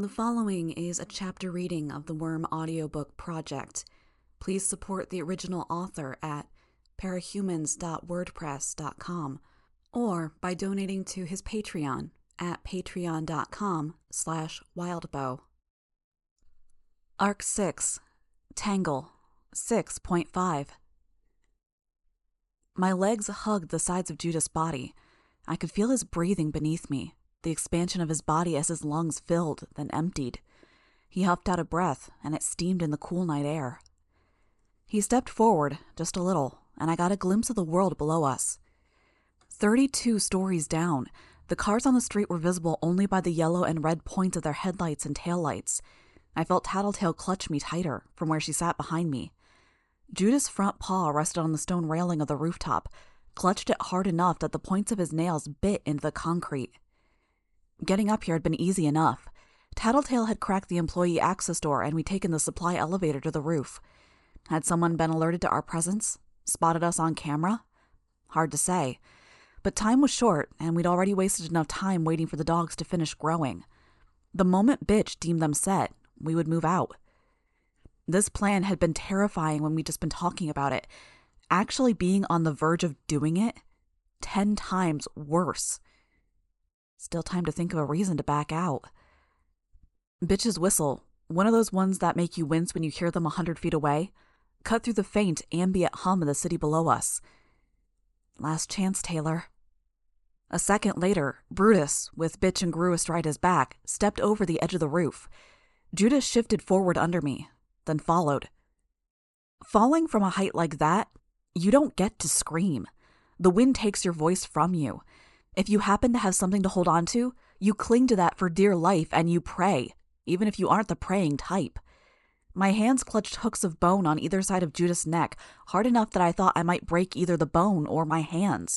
The following is a chapter reading of the Worm audiobook project. Please support the original author at parahumans.wordpress.com or by donating to his Patreon at patreon.com/wildbow. Arc 6, Tangle, 6.5. My legs hugged the sides of Judas' body. I could feel his breathing beneath me, the expansion of his body as his lungs filled, then emptied. He huffed out a breath, and it steamed in the cool night air. He stepped forward, just a little, and I got a glimpse of the world below us. 32 stories down, the cars on the street were visible only by the yellow and red points of their headlights and taillights. I felt Tattletale clutch me tighter from where she sat behind me. Judas' front paw rested on the stone railing of the rooftop, clutched it hard enough that the points of his nails bit into the concrete. Getting up here had been easy enough. Tattletale had cracked the employee access door and we'd taken the supply elevator to the roof. Had someone been alerted to our presence? Spotted us on camera? Hard to say. But time was short, and we'd already wasted enough time waiting for the dogs to finish growing. The moment Bitch deemed them set, we would move out. This plan had been terrifying when we'd just been talking about it. Actually being on the verge of doing it, 10 times worse. Still time to think of a reason to back out. Bitch's whistle, one of those ones that make you wince when you hear them 100 feet away, cut through the faint, ambient hum of the city below us. Last chance, Taylor. A second later, Brutus, with Bitch and Gru astride his back, stepped over the edge of the roof. Judas shifted forward under me, then followed. Falling from a height like that, you don't get to scream. The wind takes your voice from you. If you happen to have something to hold on to, you cling to that for dear life and you pray, even if you aren't the praying type. My hands clutched hooks of bone on either side of Judas' neck, hard enough that I thought I might break either the bone or my hands.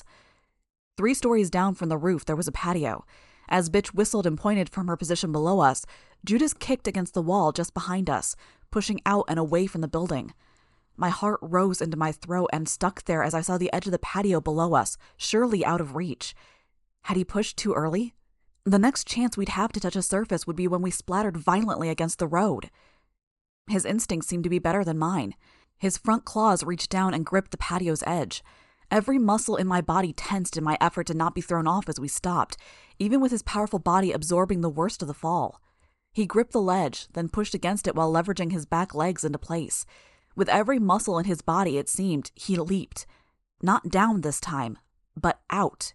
3 stories down from the roof there was a patio. As Bitch whistled and pointed from her position below us, Judas kicked against the wall just behind us, pushing out and away from the building. My heart rose into my throat and stuck there as I saw the edge of the patio below us, surely out of reach. Had he pushed too early? The next chance we'd have to touch a surface would be when we splattered violently against the road. His instincts seemed to be better than mine. His front claws reached down and gripped the patio's edge. Every muscle in my body tensed in my effort to not be thrown off as we stopped, even with his powerful body absorbing the worst of the fall. He gripped the ledge, then pushed against it while leveraging his back legs into place. With every muscle in his body, it seemed, he leaped. Not down this time, but out.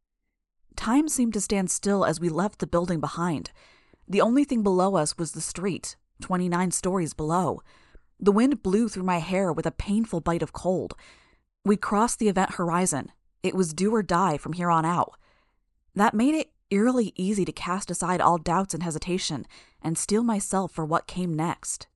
Time seemed to stand still as we left the building behind. The only thing below us was the street, 29 stories below. The wind blew through my hair with a painful bite of cold. We crossed the event horizon. It was do or die from here on out. That made it eerily easy to cast aside all doubts and hesitation and steel myself for what came next.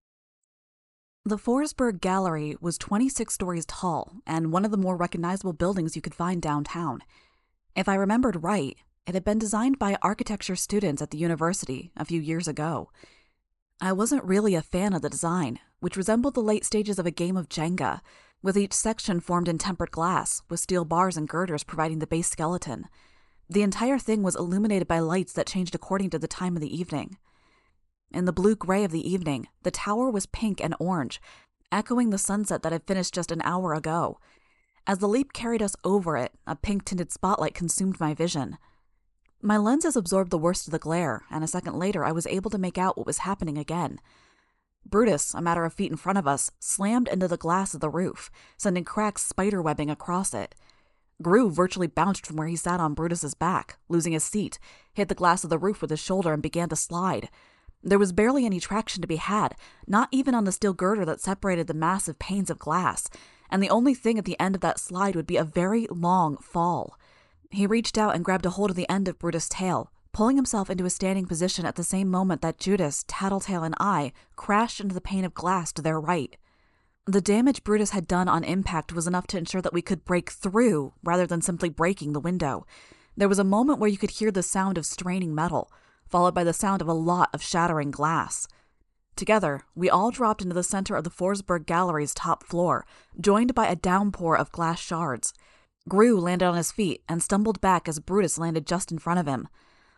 The Forsberg Gallery was 26 stories tall and one of the more recognizable buildings you could find downtown. If I remembered right, it had been designed by architecture students at the university a few years ago. I wasn't really a fan of the design, which resembled the late stages of a game of Jenga, with each section formed in tempered glass, with steel bars and girders providing the base skeleton. The entire thing was illuminated by lights that changed according to the time of the evening. In the blue-gray of the evening, the tower was pink and orange, echoing the sunset that had finished just an hour ago. As the leap carried us over it, a pink-tinted spotlight consumed my vision. My lenses absorbed the worst of the glare, and a second later I was able to make out what was happening again. Brutus, a matter of feet in front of us, slammed into the glass of the roof, sending cracks spiderwebbing across it. Gru virtually bounced from where he sat on Brutus's back, losing his seat, hit the glass of the roof with his shoulder and began to slide. There was barely any traction to be had, not even on the steel girder that separated the massive panes of glass, and the only thing at the end of that slide would be a very long fall. He reached out and grabbed a hold of the end of Brutus' tail, pulling himself into a standing position at the same moment that Judas, Tattletale, and I crashed into the pane of glass to their right. The damage Brutus had done on impact was enough to ensure that we could break through rather than simply breaking the window. There was a moment where you could hear the sound of straining metal, followed by the sound of a lot of shattering glass. Together, we all dropped into the center of the Forsberg Gallery's top floor, joined by a downpour of glass shards. Gru landed on his feet and stumbled back as Brutus landed just in front of him.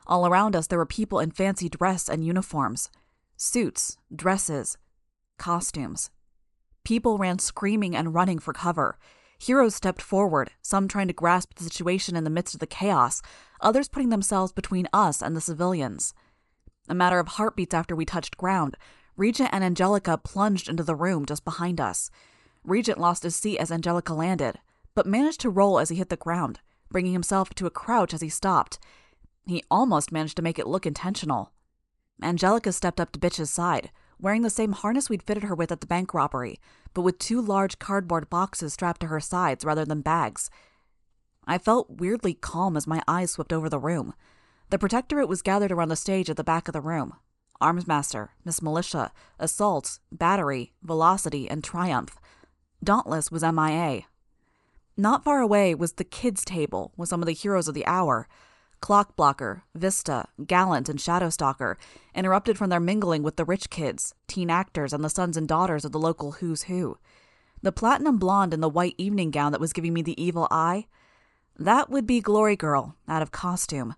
All around us there were people in fancy dress and uniforms. Suits, dresses, costumes. People ran screaming and running for cover. Heroes stepped forward, some trying to grasp the situation in the midst of the chaos, others putting themselves between us and the civilians. A matter of heartbeats after we touched ground, Regent and Angelica plunged into the room just behind us. Regent lost his seat as Angelica landed, but managed to roll as he hit the ground, bringing himself to a crouch as he stopped. He almost managed to make it look intentional. Angelica stepped up to Bitch's side, wearing the same harness we'd fitted her with at the bank robbery, but with 2 large cardboard boxes strapped to her sides rather than bags. I felt weirdly calm as my eyes swept over the room. The Protectorate was gathered around the stage at the back of the room. Armsmaster, Miss Militia, Assault, Battery, Velocity, and Triumph. Dauntless was MIA. Not far away was the kids' table with some of the heroes of the hour. Clockblocker, Vista, Gallant, and Shadowstalker, interrupted from their mingling with the rich kids, teen actors, and the sons and daughters of the local who's who. The platinum blonde in the white evening gown that was giving me the evil eye? That would be Glory Girl, out of costume.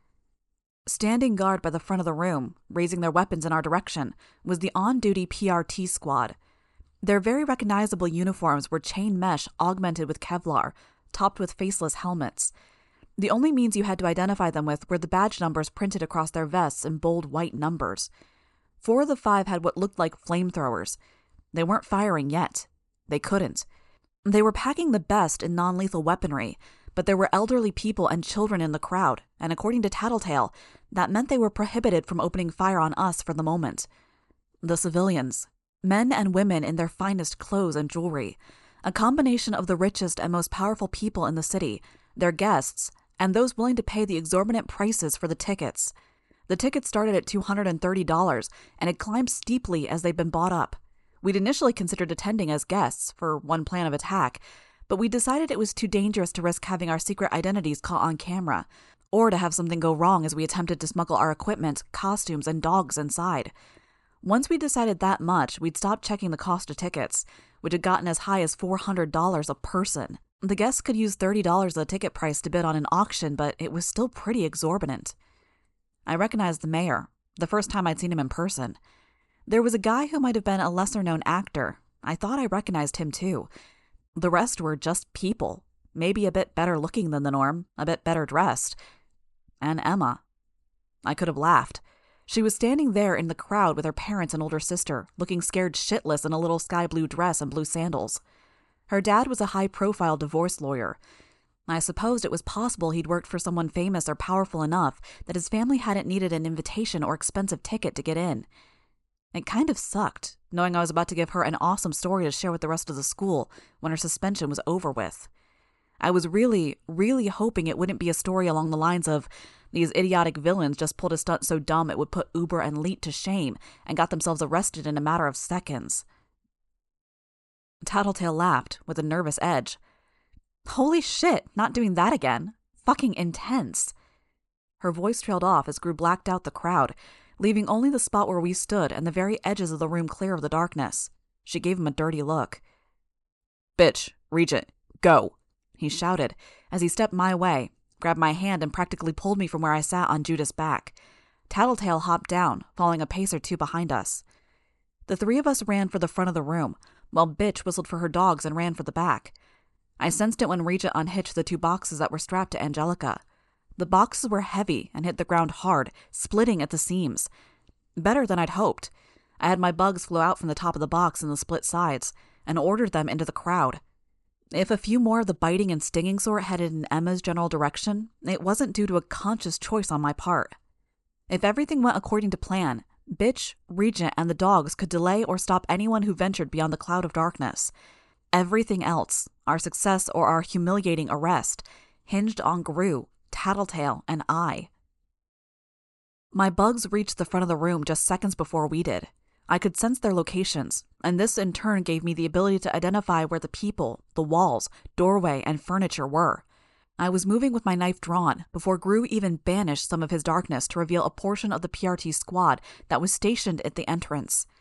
Standing guard by the front of the room, raising their weapons in our direction, was the on-duty PRT squad. Their very recognizable uniforms were chain mesh augmented with Kevlar, topped with faceless helmets. The only means you had to identify them with were the badge numbers printed across their vests in bold white numbers. 4 of the 5 had what looked like flamethrowers. They weren't firing yet. They couldn't. They were packing the best in non-lethal weaponry, but there were elderly people and children in the crowd, and according to Tattletale, that meant they were prohibited from opening fire on us for the moment. The civilians, men and women in their finest clothes and jewelry, a combination of the richest and most powerful people in the city, their guests, and those willing to pay the exorbitant prices for the tickets. The tickets started at $230 and had climbed steeply as they'd been bought up. We'd initially considered attending as guests for one plan of attack, but we decided it was too dangerous to risk having our secret identities caught on camera, or to have something go wrong as we attempted to smuggle our equipment, costumes, and dogs inside. Once we decided that much, we'd stop checking the cost of tickets, which had gotten as high as $400 a person. The guests could use $30 of the ticket price to bid on an auction, but it was still pretty exorbitant. I recognized the mayor, the first time I'd seen him in person. There was a guy who might have been a lesser-known actor. I thought I recognized him too. The rest were just people, maybe a bit better looking than the norm, a bit better dressed. And Emma. I could have laughed. She was standing there in the crowd with her parents and older sister, looking scared shitless in a little sky blue dress and blue sandals. Her dad was a high-profile divorce lawyer. I supposed it was possible he'd worked for someone famous or powerful enough that his family hadn't needed an invitation or expensive ticket to get in. It kind of sucked, knowing I was about to give her an awesome story to share with the rest of the school when her suspension was over with. I was really, really hoping it wouldn't be a story along the lines of, these idiotic villains just pulled a stunt so dumb it would put Uber and Leet to shame and got themselves arrested in a matter of seconds. Tattletale laughed, with a nervous edge. Holy shit, not doing that again. Fucking intense. Her voice trailed off as Gru blacked out the crowd, leaving only the spot where we stood and the very edges of the room clear of the darkness. She gave him a dirty look. Bitch, Regent, go, he shouted as he stepped my way, grabbed my hand and practically pulled me from where I sat on Judith's back. Tattletale hopped down, falling a pace or two behind us. The 3 of us ran for the front of the room, while Bitch whistled for her dogs and ran for the back. I sensed it when Regent unhitched the 2 boxes that were strapped to Angelica. The boxes were heavy and hit the ground hard, splitting at the seams. Better than I'd hoped. I had my bugs flow out from the top of the box in the split sides, and ordered them into the crowd. If a few more of the biting and stinging sort headed in Emma's general direction, it wasn't due to a conscious choice on my part. If everything went according to plan, Bitch, Regent, and the dogs could delay or stop anyone who ventured beyond the cloud of darkness. Everything else, our success or our humiliating arrest, hinged on Gru, Tattletale, and I. My bugs reached the front of the room just seconds before we did. I could sense their locations, and this in turn gave me the ability to identify where the people, the walls, doorway, and furniture were. I was moving with my knife drawn before Gru even banished some of his darkness to reveal a portion of the PRT squad that was stationed at the entrance.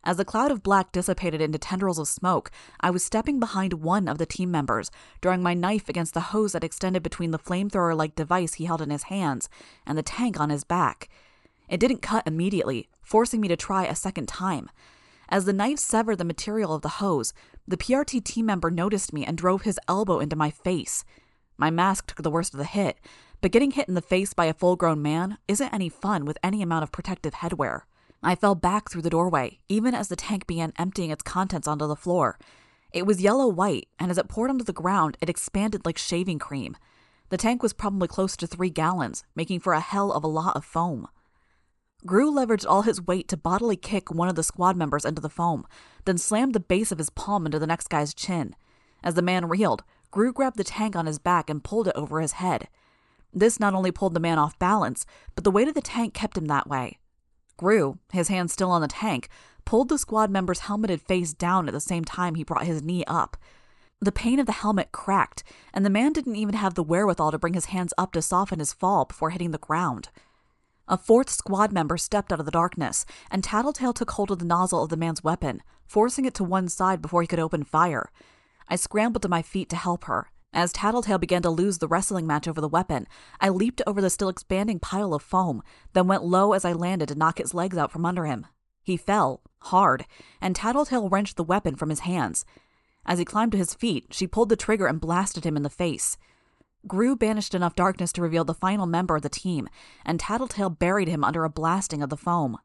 As the cloud of black dissipated into tendrils of smoke, I was stepping behind one of the team members, drawing my knife against the hose that extended between the flamethrower-like device he held in his hands and the tank on his back. It didn't cut immediately, forcing me to try a second time. As the knife severed the material of the hose, the PRT team member noticed me and drove his elbow into my face. My mask took the worst of the hit, but getting hit in the face by a full-grown man isn't any fun with any amount of protective headwear. I fell back through the doorway, even as the tank began emptying its contents onto the floor. It was yellow-white, and as it poured onto the ground, it expanded like shaving cream. The tank was probably close to 3 gallons, making for a hell of a lot of foam. Gru leveraged all his weight to bodily kick one of the squad members into the foam, then slammed the base of his palm into the next guy's chin. As the man reeled, Gru grabbed the tank on his back and pulled it over his head. This not only pulled the man off balance, but the weight of the tank kept him that way. Gru, his hand still on the tank, pulled the squad member's helmeted face down at the same time he brought his knee up. The pane of the helmet cracked, and the man didn't even have the wherewithal to bring his hands up to soften his fall before hitting the ground. A 4th squad member stepped out of the darkness, and Tattletale took hold of the nozzle of the man's weapon, forcing it to one side before he could open fire. I scrambled to my feet to help her. As Tattletale began to lose the wrestling match over the weapon, I leaped over the still expanding pile of foam, then went low as I landed to knock his legs out from under him. He fell, hard, and Tattletale wrenched the weapon from his hands. As he climbed to his feet, she pulled the trigger and blasted him in the face. Gru banished enough darkness to reveal the final member of the team, and Tattletale buried him under a blasting of the foam.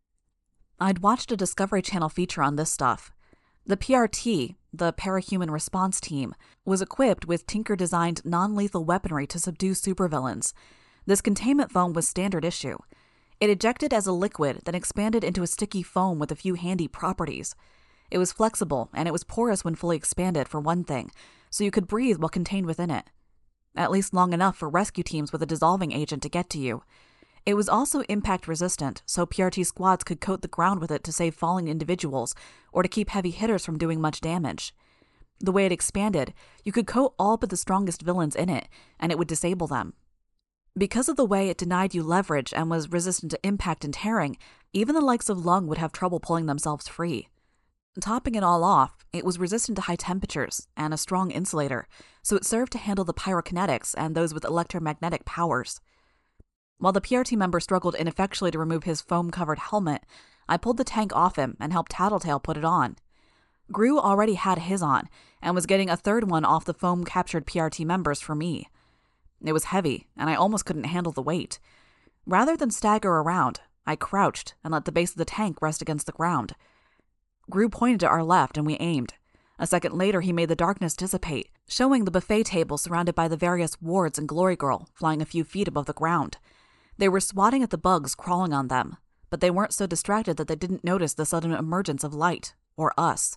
I'd watched a Discovery Channel feature on this stuff. The PRT, the Parahuman Response Team, was equipped with Tinker-designed non-lethal weaponry to subdue supervillains. This containment foam was standard issue. It ejected as a liquid, then expanded into a sticky foam with a few handy properties. It was flexible, and it was porous when fully expanded, for one thing, so you could breathe while contained within it. At least long enough for rescue teams with a dissolving agent to get to you. It was also impact-resistant, so PRT squads could coat the ground with it to save falling individuals or to keep heavy hitters from doing much damage. The way it expanded, you could coat all but the strongest villains in it, and it would disable them. Because of the way it denied you leverage and was resistant to impact and tearing, even the likes of Lung would have trouble pulling themselves free. Topping it all off, it was resistant to high temperatures and a strong insulator, so it served to handle the pyrokinetics and those with electromagnetic powers. While the PRT member struggled ineffectually to remove his foam-covered helmet, I pulled the tank off him and helped Tattletale put it on. Gru already had his on, and was getting a third one off the foam-captured PRT members for me. It was heavy, and I almost couldn't handle the weight. Rather than stagger around, I crouched and let the base of the tank rest against the ground. Gru pointed to our left, and we aimed. A second later, he made the darkness dissipate, showing the buffet table surrounded by the various wards and Glory Girl flying a few feet above the ground. They were swatting at the bugs crawling on them, but they weren't so distracted that they didn't notice the sudden emergence of light, or us.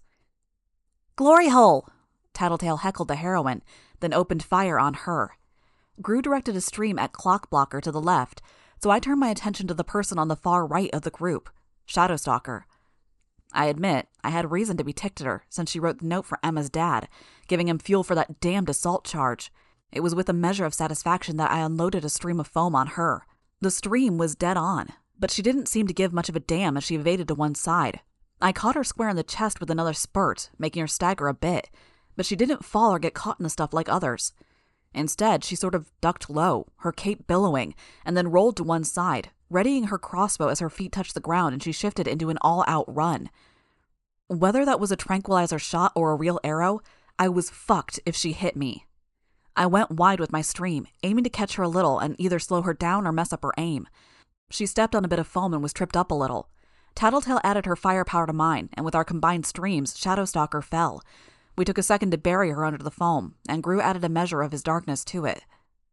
"Glory hole!" Tattletale heckled the heroine, then opened fire on her. Gru directed a stream at Clockblocker to the left, so I turned my attention to the person on the far right of the group, Shadowstalker. I admit, I had reason to be ticked at her, since she wrote the note for Emma's dad, giving him fuel for that damned assault charge. It was with a measure of satisfaction that I unloaded a stream of foam on her. The stream was dead on, but she didn't seem to give much of a damn as she evaded to one side. I caught her square in the chest with another spurt, making her stagger a bit, but she didn't fall or get caught in the stuff like others. Instead, she sort of ducked low, her cape billowing, and then rolled to one side, readying her crossbow as her feet touched the ground and she shifted into an all-out run. Whether that was a tranquilizer shot or a real arrow, I was fucked if she hit me. I went wide with my stream, aiming to catch her a little and either slow her down or mess up her aim. She stepped on a bit of foam and was tripped up a little. Tattletale added her firepower to mine, and with our combined streams, Shadowstalker fell. We took a second to bury her under the foam, and Gru added a measure of his darkness to it.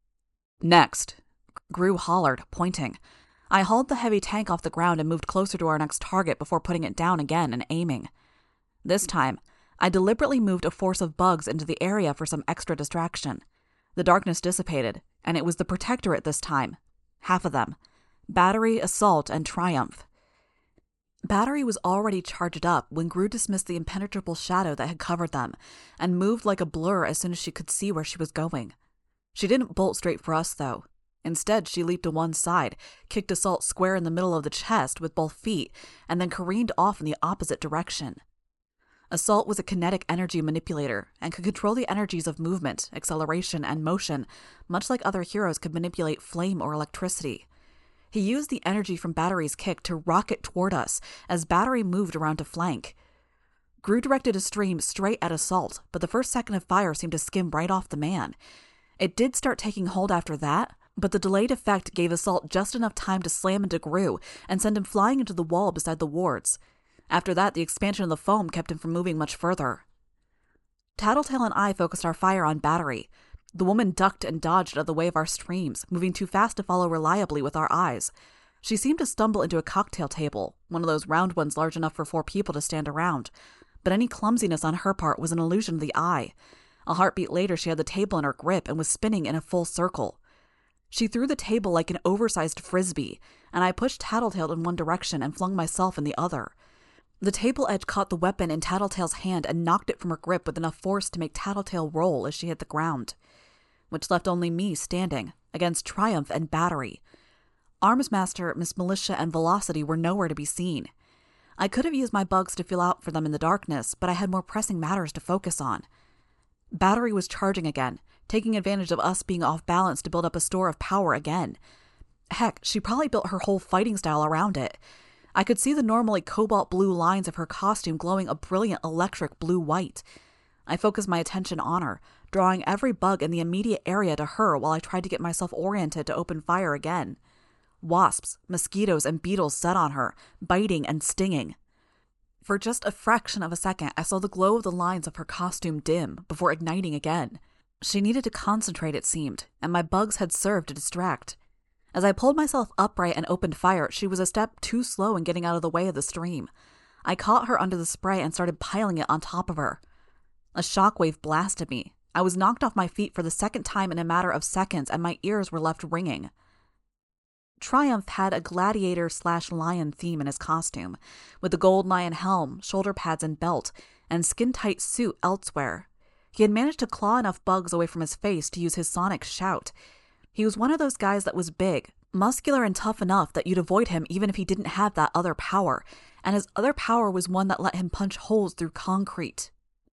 "Next," Gru hollered, pointing. I hauled the heavy tank off the ground and moved closer to our next target before putting it down again and aiming. This time, I deliberately moved a force of bugs into the area for some extra distraction. The darkness dissipated, and it was the Protectorate this time. Half of them. Battery, Assault, and Triumph. Battery was already charged up when Gru dismissed the impenetrable shadow that had covered them, and moved like a blur as soon as she could see where she was going. She didn't bolt straight for us, though. Instead, she leaped to one side, kicked Assault square in the middle of the chest with both feet, and then careened off in the opposite direction. Assault was a kinetic energy manipulator and could control the energies of movement, acceleration, and motion, much like other heroes could manipulate flame or electricity. He used the energy from Battery's kick to rocket toward us as Battery moved around to flank. Gru directed a stream straight at Assault, but the first second of fire seemed to skim right off the man. It did start taking hold after that, but the delayed effect gave Assault just enough time to slam into Gru and send him flying into the wall beside the wards. After that, the expansion of the foam kept him from moving much further. Tattletale and I focused our fire on Battery. The woman ducked and dodged out of the way of our streams, moving too fast to follow reliably with our eyes. She seemed to stumble into a cocktail table, one of those round ones large enough for 4 people to stand around. But any clumsiness on her part was an illusion of the eye. A heartbeat later, she had the table in her grip and was spinning in a full circle. She threw the table like an oversized frisbee, and I pushed Tattletale in one direction and flung myself in the other. The table edge caught the weapon in Tattletale's hand and knocked it from her grip with enough force to make Tattletale roll as she hit the ground, which left only me standing, against Triumph and Battery. Armsmaster, Miss Militia, and Velocity were nowhere to be seen. I could have used my bugs to feel out for them in the darkness, but I had more pressing matters to focus on. Battery was charging again, taking advantage of us being off balance to build up a store of power again. Heck, she probably built her whole fighting style around it. I could see the normally cobalt blue lines of her costume glowing a brilliant electric blue-white. I focused my attention on her, drawing every bug in the immediate area to her while I tried to get myself oriented to open fire again. Wasps, mosquitoes, and beetles set on her, biting and stinging. For just a fraction of a second, I saw the glow of the lines of her costume dim before igniting again. She needed to concentrate, it seemed, and my bugs had served to distract. As I pulled myself upright and opened fire, she was a step too slow in getting out of the way of the stream. I caught her under the spray and started piling it on top of her. A shockwave blasted me. I was knocked off my feet for the second time in a matter of seconds, and my ears were left ringing. Triumph had a gladiator/lion theme in his costume, with the gold lion helm, shoulder pads and belt, and skin-tight suit elsewhere. He had managed to claw enough bugs away from his face to use his sonic shout. He was one of those guys that was big, muscular and tough enough that you'd avoid him even if he didn't have that other power, and his other power was one that let him punch holes through concrete.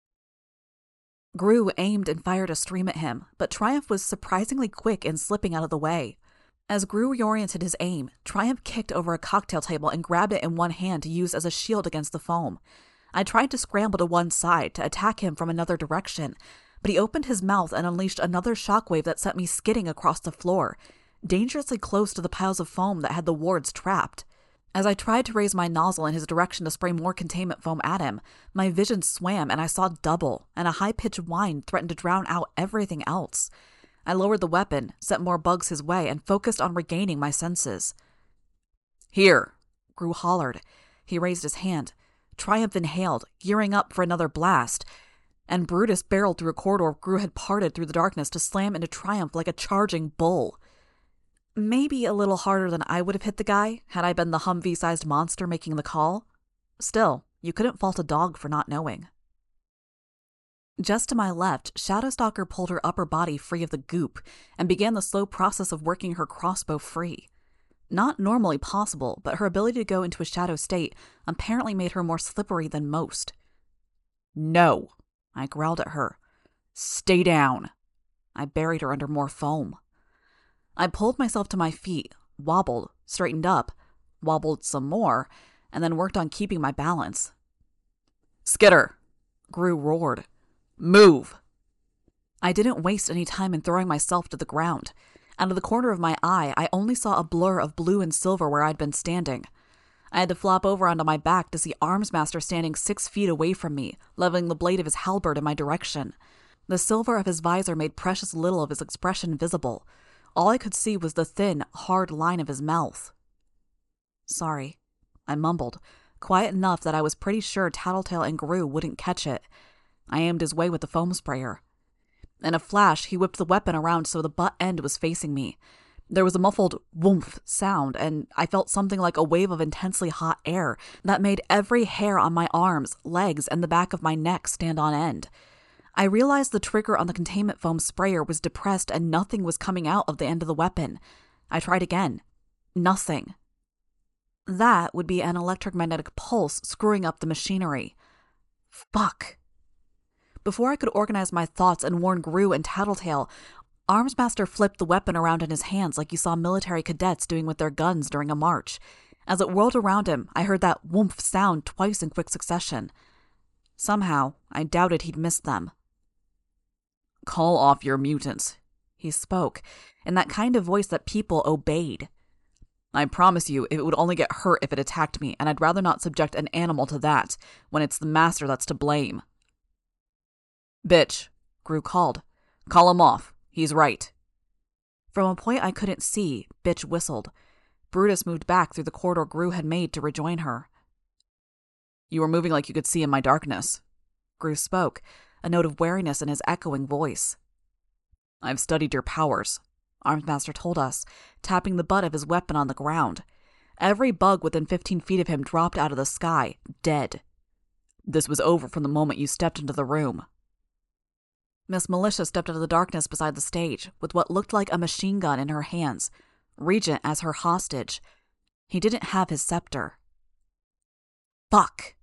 Gru aimed and fired a stream at him, but Triumph was surprisingly quick in slipping out of the way. As Gru reoriented his aim, Triumph kicked over a cocktail table and grabbed it in one hand to use as a shield against the foam. I tried to scramble to one side to attack him from another direction, but he opened his mouth and unleashed another shockwave that sent me skidding across the floor, dangerously close to the piles of foam that had the wards trapped. As I tried to raise my nozzle in his direction to spray more containment foam at him, my vision swam and I saw double, and a high-pitched whine threatened to drown out everything else. I lowered the weapon, sent more bugs his way, and focused on regaining my senses. "Here," Gru hollered. He raised his hand. Triumph inhaled, gearing up for another blast, and Brutus barreled through a corridor Gru had parted through the darkness to slam into Triumph like a charging bull. Maybe a little harder than I would have hit the guy, had I been the Humvee-sized monster making the call. Still, you couldn't fault a dog for not knowing. Just to my left, Shadowstalker pulled her upper body free of the goop and began the slow process of working her crossbow free. Not normally possible, but her ability to go into a shadow state apparently made her more slippery than most. "No," I growled at her. "Stay down." I buried her under more foam. I pulled myself to my feet, wobbled, straightened up, wobbled some more, and then worked on keeping my balance. "Skitter!" Gru roared. "Move!" I didn't waste any time in throwing myself to the ground. Out of the corner of my eye, I only saw a blur of blue and silver where I'd been standing. I had to flop over onto my back to see Armsmaster standing 6 feet away from me, leveling the blade of his halberd in my direction. The silver of his visor made precious little of his expression visible. All I could see was the thin, hard line of his mouth. "Sorry," I mumbled, quiet enough that I was pretty sure Tattletale and Gru wouldn't catch it. I aimed his way with the foam sprayer. In a flash, he whipped the weapon around so the butt end was facing me. There was a muffled whoomph sound, and I felt something like a wave of intensely hot air that made every hair on my arms, legs, and the back of my neck stand on end. I realized the trigger on the containment foam sprayer was depressed and nothing was coming out of the end of the weapon. I tried again. Nothing. That would be an electromagnetic pulse screwing up the machinery. Fuck. Before I could organize my thoughts and warn Gru and Tattletale, Armsmaster flipped the weapon around in his hands like you saw military cadets doing with their guns during a march. As it whirled around him, I heard that whoomph sound twice in quick succession. Somehow, I doubted he'd missed them. "Call off your mutants," he spoke, in that kind of voice that people obeyed. "I promise you it would only get hurt if it attacked me, and I'd rather not subject an animal to that, when it's the master that's to blame." "Bitch," Gru called. "Call him off. He's right." From a point I couldn't see, Bitch whistled. Brutus moved back through the corridor Gru had made to rejoin her. "You were moving like you could see in my darkness," Gru spoke, a note of wariness in his echoing voice. "I've studied your powers," Armsmaster told us, tapping the butt of his weapon on the ground. Every bug within 15 feet of him dropped out of the sky, dead. "This was over from the moment you stepped into the room." Miss Militia stepped out of the darkness beside the stage, with what looked like a machine gun in her hands, Regent as her hostage. He didn't have his scepter. Fuck!